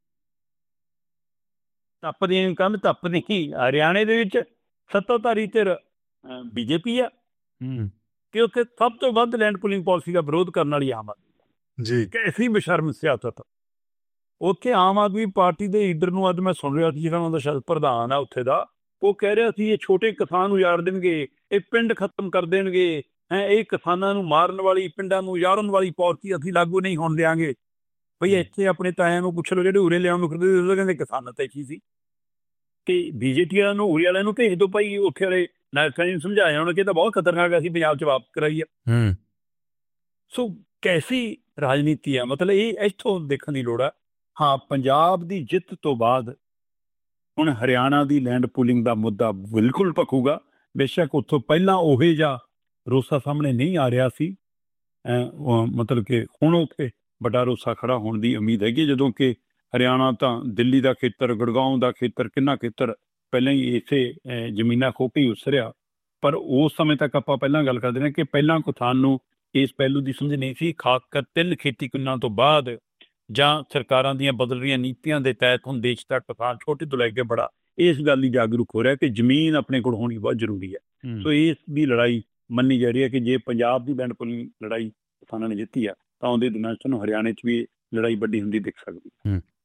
S2: ਧੱਪਦੀਆਂ ਕੰਨ ਧੱਪਦੀ ਹੀ ਹਰਿਆਣੇ ਦੇ ਵਿੱਚ ਸੱਤਾਧਾਰੀ ਧਿਰ ਬੀਜੇਪੀ ਆ ਕਿ ਉੱਥੇ ਸਭ ਤੋਂ ਵੱਧ ਲੈਂਡ ਪੂਲਿੰਗ ਪਾਲਿਸੀ ਦਾ ਵਿਰੋਧ ਕਰਨ ਵਾਲੀ ਆਮ ਆਦਮੀ ਜੀ। ਕੈਸੀ ਬੇਸ਼ਰਮ ਸਿਆਸਤ। ਉੱਥੇ ਆਮ ਆਦਮੀ ਪਾਰਟੀ ਦੇ ਲੀਡਰ ਨੂੰ ਅੱਜ ਮੈਂ ਸੁਣ ਰਿਹਾ ਸੀ, ਜਿਹੜਾ ਉਹਨਾਂ ਦਾ ਸ਼ਾਇਦ ਪ੍ਰਧਾਨ ਆ ਉੱਥੇ ਦਾ, ਉਹ ਕਹਿ ਰਿਹਾ ਸੀ ਇਹ ਛੋਟੇ ਕਿਸਾਨ ਉਜਾੜ ਦੇਣਗੇ, ਇਹ ਪਿੰਡ ਖਤਮ ਕਰ ਦੇਣਗੇ, ਹੈ ਇਹ ਕਿਸਾਨਾਂ ਨੂੰ ਮਾਰਨ ਵਾਲੀ, ਪਿੰਡਾਂ ਨੂੰ ਉਜਾੜਨ ਵਾਲੀ ਪਾਲਿਸੀ ਅਸੀਂ ਲਾਗੂ ਨਹੀਂ ਹੋਣ ਦਿਆਂਗੇ। ਭਈ ਇੱਥੇ ਆਪਣੇ ਤਾਇਆਂ ਨੂੰ ਪੁੱਛ ਲਓ ਜਿਹੜੇ ਉਰੇ ਲਿਆਉਣ ਨੂੰ ਫਿਰਦੇ, ਉਹ ਕਹਿੰਦੇ ਕਿਸਾਨਾਂ ਤਾਂ ਕੀ ਸੀ ਕਿ ਬੀਜੇਪੀ ਵਾਲਿਆਂ ਨੂੰ, ਉਰੇ ਵਾਲਿਆਂ ਨੂੰ ਭੇਜ ਦਿਓ ਭਾਈ, ਉੱਥੇ ਵਾਲੇ ਨਾਇਕਾਂ ਜੀ ਨੂੰ ਸਮਝਾਇਆ ਉਹਨਾਂ ਕਿ ਤਾਂ ਬਹੁਤ ਖਤਰਨਾਕ ਅਸੀਂ ਪੰਜਾਬ 'ਚ ਵਾਪਸ ਕਰਾਈ ਆ। ਸੋ ਕੈਸੀ ਰਾਜਨੀਤੀ ਆ, ਮਤਲਬ ਇਹ ਇੱਥੋਂ ਦੇਖਣ ਦੀ ਲੋੜ ਆ। ਹਾਂ, ਪੰਜਾਬ ਦੀ ਜਿੱਤ ਤੋਂ ਬਾਅਦ ਹੁਣ ਹਰਿਆਣਾ ਦੀ ਲੈਂਡ ਪੂਲਿੰਗ ਦਾ ਮੁੱਦਾ ਬਿਲਕੁਲ ਭਖੂਗਾ। ਬੇਸ਼ੱਕ ਉੱਥੋਂ ਪਹਿਲਾਂ ਉਹੇ ਜਿਹਾ ਰੋਸਾ ਸਾਹਮਣੇ ਨਹੀਂ ਆ ਰਿਹਾ ਸੀ, ਮਤਲਬ ਕਿ ਹੁਣ ਉੱਥੇ ਵੱਡਾ ਰੋਸਾ ਖੜਾ ਹੋਣ ਦੀ ਉਮੀਦ ਹੈਗੀ, ਜਦੋਂ ਕਿ ਹਰਿਆਣਾ ਤਾਂ ਦਿੱਲੀ ਦਾ ਖੇਤਰ, ਗੁੜਗਾਉਂ ਦਾ ਖੇਤਰ, ਕਿੰਨਾ ਖੇਤਰ ਪਹਿਲਾਂ ਹੀ ਇਸੇ ਜ਼ਮੀਨਾਂ ਖੋਹ ਕੇ ਉਸਰਿਆ। ਪਰ ਉਸ ਸਮੇਂ ਤੱਕ ਆਪਾਂ ਪਹਿਲਾਂ ਗੱਲ ਕਰਦੇ ਨੇ ਕਿ ਪਹਿਲਾਂ ਕਿਸਾਨ ਨੂੰ ਇਸ ਪਹਿਲੂ ਦੀ ਸਮਝ ਨਹੀਂ ਸੀ, ਖਾਸ ਕਰ ਤਿੰਨ ਖੇਤੀ ਕਾਨੂੰਨਾਂ ਤੋਂ ਬਾਅਦ ਜਾਂ ਸਰਕਾਰਾਂ ਦੀਆਂ ਬਦਲ ਰਹੀਆਂ ਨੀਤੀਆਂ ਦੇ ਤਹਿਤ ਹੁਣ ਦੇਸ਼ ਦਾ ਕਿਸਾਨ ਛੋਟੇ ਤੋਂ ਲੈ ਕੇ ਬੜਾ ਇਸ ਗੱਲ ਲਈ ਜਾਗਰੂਕ ਹੋ ਰਿਹਾ ਕਿ ਜ਼ਮੀਨ ਆਪਣੇ ਕੋਲ ਹੋਣੀ ਬਹੁਤ ਜ਼ਰੂਰੀ ਹੈ। ਸੋ ਇਸ ਦੀ ਲੜਾਈ ਮੰਨੀ ਜਾ ਰਹੀ ਹੈ ਕਿ ਜੇ ਪੰਜਾਬ ਦੀ ਲੈਂਡ ਪੂਲਿੰਗ ਲੜਾਈ ਕਿਸਾਨਾਂ ਨੇ ਜਿੱਤੀ ਆ ਤਾਂ ਆਉਂਦੇ ਦਿਨਾਂ 'ਚ ਸਾਨੂੰ ਹਰਿਆਣੇ 'ਚ ਵੀ ਲੜਾਈ ਵੱਡੀ ਹੁੰਦੀ ਦਿਖ ਸਕਦੀ ਹੈ।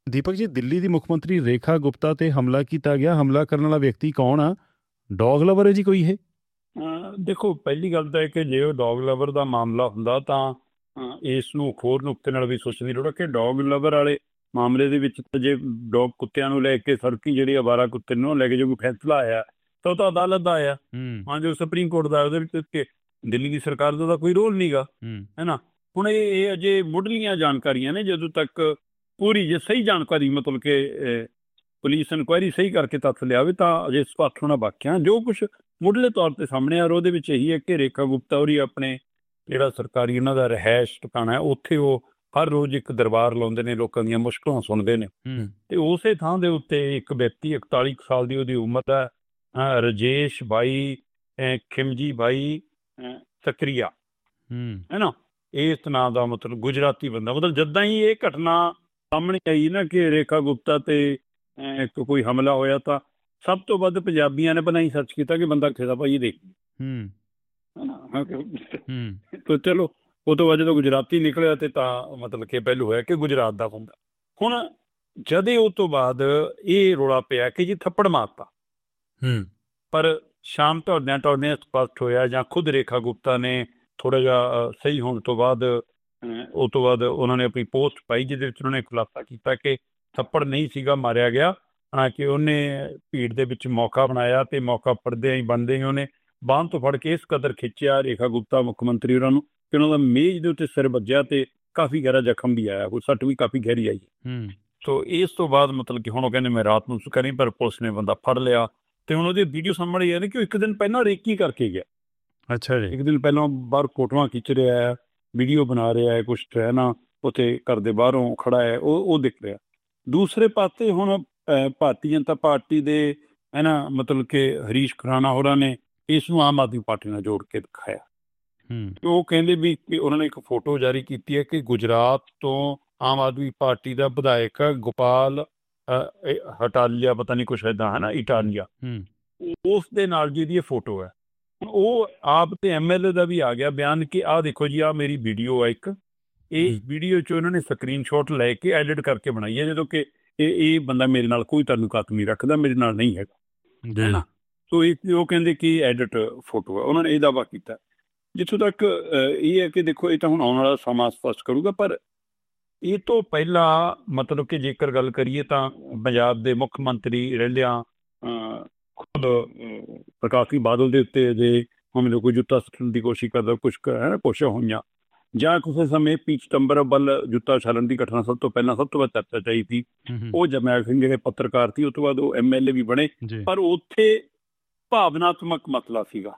S1: ਦੀਪਕ ਜੀ, ਦਿੱਲੀ ਦੀ ਮੁੱਖ ਮੰਤਰੀ ਰੇਖਾ ਗੁਪਤਾ ਤੇ ਹਮਲਾ ਕੀਤਾ ਗਿਆ, ਹਮਲਾ ਕਰਨ ਵਾਲਾ ਵਿਅਕਤੀ ਕੌਣ ਆ? ਡੌਗ ਲਵਰ ਹੈ ਜੀ ਕੋਈ ਇਹ?
S2: ਅਹ ਦੇਖੋ, ਪਹਿਲੀ ਗੱਲ ਤਾਂ ਇਹ ਕਿ ਜੇ ਉਹ ਡੌਗ ਲਵਰ ਦਾ ਮਾਮਲਾ ਹੁੰਦਾ ਤਾਂ ਅਹ ਇਸ ਨੂੰ ਹੋਰ ਨੁਕਤੇ ਨਾਲ ਵੀ ਸੋਚਣ ਦੀ ਲੋੜ ਹੈ ਕਿ ਡੌਗ ਲਵਰ ਵਾਲੇ ਮਾਮਲੇ ਦੇ ਵਿੱਚ ਤਾਂ ਜੇ ਡੌਗ ਕੁੱਤਿਆਂ ਨੂੰ ਲੈ ਕੇ ਸੜਕੀ ਜਿਹੜੀ ਅਵਾਰਾ ਕੁੱਤੇ ਨੂੰ ਲੈ ਕੇ ਜੋ ਕੋਈ ਫੈਸਲਾ ਆਇਆ ਤਾਂ ਉਹ ਤਾਂ ਅਦਾਲਤ ਦਾ ਆਇਆ, ਹਾਂ, ਜੋ ਸੁਪਰੀਮ ਕੋਰਟ ਦਾ, ਉਹਦੇ ਵਿੱਚ ਕਿ ਦਿੱਲੀ ਦੀ ਸਰਕਾਰ ਦਾ ਤਾਂ ਕੋਈ ਰੋਲ ਨੀਗਾ, ਹੈ ਨਾ। ਹੁਣ ਇਹ ਇਹ ਅਜੇ ਮੁੱਢਲੀਆਂ ਜਾਣਕਾਰੀਆਂ ਨੇ, ਜਦੋਂ ਤੱਕ ਪੂਰੀ ਜੇ ਸਹੀ ਜਾਣਕਾਰੀ ਮਤਲਬ ਕਿ ਪੁਲਿਸ ਇਨਕੁਆਇਰੀ ਸਹੀ ਕਰਕੇ ਤੱਥ ਲਿਆਵੇ ਤਾਂ ਅਜੇ ਸਪਸ਼ਟ ਹੋਣਾ ਬਾਕੀ ਆ। ਜੋ ਕੁਛ ਮੁੱਢਲੇ ਤੌਰ ਤੇ ਸਾਹਮਣੇ ਆ ਰਿਹਾ ਉਹਦੇ ਵਿੱਚ ਇਹੀ ਹੈ ਕਿ ਰੇਖਾ ਗੁਪਤਾ ਹੋਰੀ ਆਪਣੇ ਜਿਹੜਾ ਸਰਕਾਰੀ ਉਹਨਾਂ ਦਾ ਰਿਹਾਇਸ਼ ਟਿਕਾਣਾ ਹੈ, ਉੱਥੇ ਉਹ ਹਰ ਰੋਜ਼ ਇੱਕ ਦਰਬਾਰ ਲਾਉਂਦੇ ਨੇ, ਲੋਕਾਂ ਦੀਆਂ ਮੁਸ਼ਕਲਾਂ ਸੁਣਦੇ ਨੇ। ਤੇ ਉਸੇ ਥਾਂ ਦੇ ਉੱਤੇ ਇੱਕ ਵਿਅਕਤੀ ਇਕਤਾਲੀ ਕੁ ਸਾਲ ਦੀ ਉਹਦੀ ਉਮਰ ਹੈ, ਰਜੇਸ਼ ਬਾਈ ਖਿਮਜੀ ਬਾਈ ਸਕਰੀਆ, ਹੈ ਨਾ, ਇਸ ਨਾਂ ਦਾ ਮਤਲਬ ਗੁਜਰਾਤੀ ਬੰਦਾ। ਮਤਲਬ ਜਿੱਦਾਂ ਹੀ ਇਹ ਘਟਨਾ ਸਾਹਮਣੇ ਆਈ ਨਾ ਕਿ ਰੇਖਾ ਗੁਪਤਾ ਤੇ ਇੱਕ ਕੋਈ ਹਮਲਾ ਹੋਇਆ ਤਾਂ ਸਭ ਤੋਂ ਵੱਧ ਪੰਜਾਬੀਆਂ ਨੇ ਪਹਿਲਾਂ ਹੀ ਸਰਚ ਕੀਤਾ ਕਿ ਬੰਦਾ ਕਿਹਦਾ ਭਾਈ ਦੇਖ, ਤੇ ਚਲੋ ਉਹ ਤੋਂ ਬਾਅਦ ਜਦੋਂ ਗੁਜਰਾਤੀ ਨਿਕਲਿਆ ਤੇ ਤਾਂ ਮਤਲਬ ਕਿ ਪਹਿਲੂ ਹੋਇਆ ਕਿ ਗੁਜਰਾਤ ਦਾ ਬੰਦਾ। ਹੁਣ ਜਦੇ ਉਹ ਤੋਂ ਬਾਅਦ ਇਹ ਰੌਲਾ ਪਿਆ ਕਿ ਜੀ ਥੱਪੜ ਮਾਰਤਾ, ਪਰ ਸ਼ਾਮ ਢਲਦਿਆਂ ਢਲਦਿਆਂ ਸਪਸ਼ਟ ਹੋਇਆ ਜਾਂ ਖੁਦ ਰੇਖਾ ਗੁਪਤਾ ਨੇ ਥੋੜ੍ਹਾ ਜਿਹਾ ਸਹੀ ਹੋਣ ਤੋਂ ਬਾਅਦ ਉਹ ਤੋਂ ਬਾਅਦ ਉਹਨਾਂ ਨੇ ਆਪਣੀ ਪੋਸਟ ਪਾਈ ਜਿਹਦੇ ਵਿੱਚ ਉਹਨਾਂ ਨੇ ਖੁਲਾਸਾ ਕੀਤਾ ਕਿ ਥੱਪੜ ਨਹੀਂ ਸੀਗਾ ਮਾਰਿਆ ਗਿਆ, ਕਿ ਉਹਨੇ ਭੀੜ ਦੇ ਵਿੱਚ ਮੌਕਾ ਬਣਾਇਆ ਤੇ ਮੌਕਾ ਫੜਦਿਆਂ ਹੀ ਬਣਦੇ ਹੀ ਉਹਨੇ ਬਾਂਹ ਤੋਂ ਫੜ ਕੇ ਇਸ ਕਦਰ ਖਿੱਚਿਆ ਰੇਖਾ ਗੁਪਤਾ ਮੁੱਖ ਮੰਤਰੀ ਉਹਨਾਂ ਨੂੰ ਕਿ ਉਹਨਾਂ ਦਾ ਮੇਜ਼ ਦੇ ਉੱਤੇ ਸਿਰ ਵੱਜਿਆ ਤੇ ਕਾਫੀ ਗਹਿਰਾ ਜ਼ਖਮ ਵੀ ਆਇਆ, ਕੋਈ ਸੱਟ ਵੀ ਕਾਫੀ ਗਹਿਰੀ ਆਈ। ਸੋ ਇਸ ਤੋਂ ਬਾਅਦ ਮਤਲਬ ਕਿ ਹੁਣ ਉਹ ਕਹਿੰਦੇ ਮੈਂ ਰਾਤ ਨੂੰ ਕਰੀ, ਪਰ ਪੁਲਿਸ ਨੇ ਬੰਦਾ ਫੜ ਲਿਆ ਤੇ ਹੁਣ ਉਹਦੀ ਵੀਡੀਓ ਸਾਹਮਣੇ ਆ ਰਹੀ ਕਿ ਉਹ ਇੱਕ ਦਿਨ ਪਹਿਲਾਂ ਰੇਕੀ ਕਰਕੇ ਗਿਆ।
S1: ਅੱਛਾ ਜੀ।
S2: ਇੱਕ ਦਿਨ ਪਹਿਲਾਂ ਬਾਹਰ ਫੋਟੋਆਂ ਖਿੱਚ ਰਿਹਾ ਹੈ, ਵੀਡੀਓ ਬਣਾ ਰਿਹਾ ਹੈ, ਕੁਛ ਹੈ ਨਾ ਉੱਥੇ ਘਰ ਦੇ ਬਾਹਰੋਂ ਖੜਾ ਹੈ, ਉਹ ਉਹ ਦਿਖ ਰਿਹਾ। ਦੂਸਰੇ ਪਾਸੇ ਹੁਣ ਭਾਰਤੀ ਜਨਤਾ ਪਾਰਟੀ ਦੇ ਹੈ ਨਾ ਮਤਲਬ ਕਿ ਹਰੀਸ਼ ਖੁਰਾਣਾ ਹੋਰਾਂ ਨੇ ਇਸ ਨੂੰ ਆਮ ਆਦਮੀ ਪਾਰਟੀ ਨਾਲ ਜੋੜ ਕੇ ਦਿਖਾਇਆ। ਉਹ ਕਹਿੰਦੇ ਵੀ ਕਿ ਉਹਨਾਂ ਨੇ ਇੱਕ ਫੋਟੋ ਜਾਰੀ ਕੀਤੀ ਹੈ ਕਿ ਗੁਜਰਾਤ ਤੋਂ ਆਮ ਆਦਮੀ ਪਾਰਟੀ ਦਾ ਵਿਧਾਇਕ ਗੋਪਾਲ ਹਟਾਲੀਆ, ਪਤਾ ਨਹੀਂ ਕੁਛ ਏਦਾਂ ਹੈ ਨਾ, ਇਟਾਲੀਆ, ਉਸ ਦੇ ਨਾਲ ਜਿਹਦੀ ਇਹ ਫੋਟੋ ਹੈ। ਉਹ ਆਪ ਤੇ ਐਮ ਐਲ ਏ ਦਾ ਵੀ ਆ ਗਿਆ ਬਿਆਨ ਕਿ ਆਹ ਦੇਖੋ ਜੀ, ਆਹ ਮੇਰੀ ਵੀਡੀਓ ਹੈ ਇੱਕ, ਇਹ ਵੀਡੀਓ 'ਚ ਉਹਨਾਂ ਨੇ ਸਕਰੀਨ ਸ਼ਾਟ ਲੈ ਕੇ ਐਡਿਟ ਕਰਕੇ ਬਣਾਈ ਹੈ, ਜਦੋਂ ਕਿ ਇਹ ਇਹ ਬੰਦਾ ਮੇਰੇ ਨਾਲ ਕੋਈ ਤਾਲੁਕਾਤ ਨਹੀਂ ਰੱਖਦਾ, ਮੇਰੇ ਨਾਲ ਨਹੀਂ ਹੈਗਾ, ਹੈ ਨਾ। ਸੋ ਇਹ ਉਹ ਕਹਿੰਦੇ ਕਿ ਐਡਿਟ ਫੋਟੋ ਹੈ, ਉਹਨਾਂ ਨੇ ਇਹ ਦਾਅਵਾ ਕੀਤਾ। ਜਿੱਥੋਂ ਤੱਕ ਇਹ ਹੈ ਕਿ ਦੇਖੋ ਇਹ ਤਾਂ ਹੁਣ ਆਉਣ ਵਾਲਾ ਸਮਾਂ ਸਪਸ਼ਟ ਕਰੂਗਾ, ਪਰ ਇਹ ਤੋਂ ਪਹਿਲਾਂ ਮਤਲਬ ਕਿ ਜੇਕਰ ਗੱਲ ਕਰੀਏ ਤਾਂ ਪੰਜਾਬ ਦੇ ਮੁੱਖ ਮੰਤਰੀ ਰਹਿੰਦਿਆਂ ਖੁਦ ਪ੍ਰਕਾਸ਼ ਸਿੰਘ ਬਾਦਲ ਦੇ ਉੱਤੇ ਜੇ ਹਮਲੇ ਕੋਈ ਜੁੱਤਾ ਸੁੱਟਣ ਦੀ ਕੋਸ਼ਿਸ਼ ਕਰਦਾ, ਕੁਛ ਹੈ ਨਾ ਕੋਸ਼ਿਸ਼ਾਂ ਹੋਈਆਂ, ਜਾਂ ਕਿਸੇ ਸਮੇਂ ਪੀ ਸਤੰਬਰ ਵੱਲ ਜੁੱਤਾ ਉਛਾਲਣ ਦੀ ਘਟਨਾ ਸਭ ਤੋਂ ਪਹਿਲਾਂ ਸਭ ਤੋਂ ਵੱਧ ਚਰਚਾ ਚਾਹੀ ਸੀ। ਉਹ ਜਰਨੈਲ ਸਿੰਘ ਜਿਹੜੇ ਪੱਤਰਕਾਰ ਸੀ, ਉਸ ਤੋਂ ਬਾਅਦ ਉਹ ਐਮ ਐਲ ਏ ਵੀ ਬਣੇ, ਪਰ ਉੱਥੇ ਭਾਵਨਾਤਮਕ ਮਸਲਾ ਸੀਗਾ,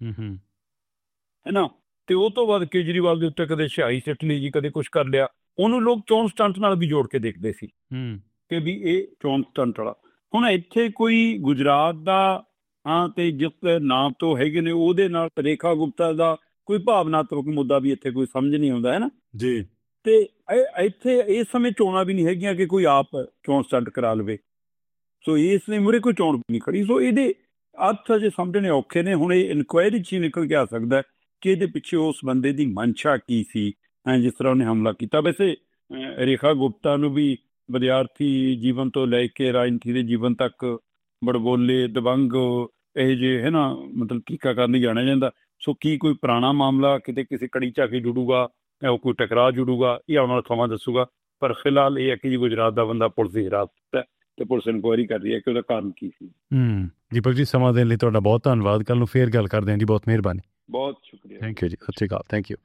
S2: ਹੈ ਨਾ। ਤੇ ਉਹ ਤੋਂ ਬਾਅਦ ਕੇਜਰੀਵਾਲ ਦੇ ਉੱਤੇ ਕਦੇ ਛਾਈ ਸਿੱਟ ਲਈ ਜੀ, ਕਦੇ ਕੁਛ ਕਰ ਲਿਆ, ਉਹਨੂੰ ਲੋਕ ਚੋਣ ਸਟੰਟ ਨਾਲ ਵੀ ਜੋੜ ਕੇ ਦੇਖਦੇ ਸੀ ਕਿ ਵੀ ਇਹ ਚੋਣ ਸਟੰਟ ਵਾਲਾ। ਹੁਣ ਇੱਥੇ ਕੋਈ ਗੁਜਰਾਤ ਦਾ ਹਾਂ ਤੇ ਜਿਸ ਨਾਮ ਤੋਂ ਹੈਗੇ ਨੇ ਉਹਦੇ ਨਾਲ ਰੇਖਾ ਗੁਪਤਾ ਦਾ ਕੋਈ ਭਾਵਨਾਤਮਕ ਮੁੱਦਾ ਵੀ ਇੱਥੇ ਕੋਈ ਸਮਝ ਨਹੀਂ ਆਉਂਦਾ, ਹੈ ਨਾ ਜੀ। ਤੇ ਇੱਥੇ ਇਸ ਸਮੇਂ ਚੋਣਾਂ ਵੀ ਨਹੀਂ ਹੈਗੀਆਂ ਕਿ ਕੋਈ ਆਪ ਚੋਣ ਸਟੰਟ ਕਰਾ ਲਵੇ, ਸੋ ਇਸ ਲਈ ਮੂਹਰੇ ਕੋਈ ਚੋਣ ਵੀ ਨਹੀਂ ਖੜੀ। ਸੋ ਇਹਦੇ ਅਰਥ ਅਜੇ ਸਮਝਣੇ ਔਖੇ ਨੇ। ਹੁਣ ਇਹ ਇਨਕੁਆਇਰੀ 'ਚ ਹੀ ਨਿਕਲ ਕੇ ਆ ਸਕਦਾ ਕਿ ਇਹਦੇ ਪਿੱਛੇ ਉਸ ਬੰਦੇ ਦੀ ਮਨਸ਼ਾ ਕੀ ਸੀ, ਜਿਸ ਤਰ੍ਹਾਂ ਉਹਨੇ ਹਮਲਾ ਕੀਤਾ। ਵੈਸੇ ਰੇਖਾ ਗੁਪਤਾ ਨੂੰ ਵੀ ਵਿਦਿਆਰਥੀ ਜੀਵਨ ਤੋਂ ਲੈ ਕੇ ਰਾਜਨੀਤੀ ਦੇ ਜੀਵਨ ਤੱਕ ਬੜਬੋਲੇ, ਦਬੰਗ, ਇਹ ਜਿਹੇ ਹੈ ਨਾ ਮਤਲਬ ਕੀਕਾ ਕਰਨ ਲਈ ਜਾਣਿਆ ਜਾਂਦਾ। ਸੋ ਕੀ ਕੋਈ ਪੁਰਾਣਾ ਮਾਮਲਾ ਕਿਤੇ ਕਿਸੇ ਕੜੀ ਝਾਕੀ ਜੁੜੂਗਾ, ਉਹ ਕੋਈ ਟਕਰਾਅ ਜੁੜੂਗਾ, ਇਹ ਆਉਣ ਵਾਲਾ ਸਮਾਂ ਦੱਸੂਗਾ। ਪਰ ਫਿਲਹਾਲ ਇਹ ਹੈ ਕਿ ਜੀ ਗੁਜਰਾਤ ਦਾ ਬੰਦਾ ਪੁਲਿਸ ਦੀ ਹਿਰਾਸਤ ਹੈ ਤੇ ਪੁਲਿਸ ਇਨਕੁਆਇਰੀ ਕਰ ਰਹੀ ਹੈ ਕਿ ਉਹਦਾ ਕਾਰਨ ਕੀ ਸੀ।
S1: ਹੂੰ ਦੀਪਕ ਜੀ, ਸਮਾਂ ਦੇਣ ਲਈ ਤੁਹਾਡਾ ਬਹੁਤ ਧੰਨਵਾਦ। ਕੱਲ੍ਹ ਨੂੰ ਫੇਰ ਗੱਲ ਕਰਦੇ ਹਾਂ ਜੀ, ਬਹੁਤ ਮਿਹਰਬਾਨੀ।
S2: ਬਹੁਤ ਸ਼ੁਕਰੀਆ।
S1: ਥੈਂਕ ਯੂ ਜੀ, ਸਤਿ ਸ਼੍ਰੀ ਅਕਾਲ, ਥੈਂਕ ਯੂ।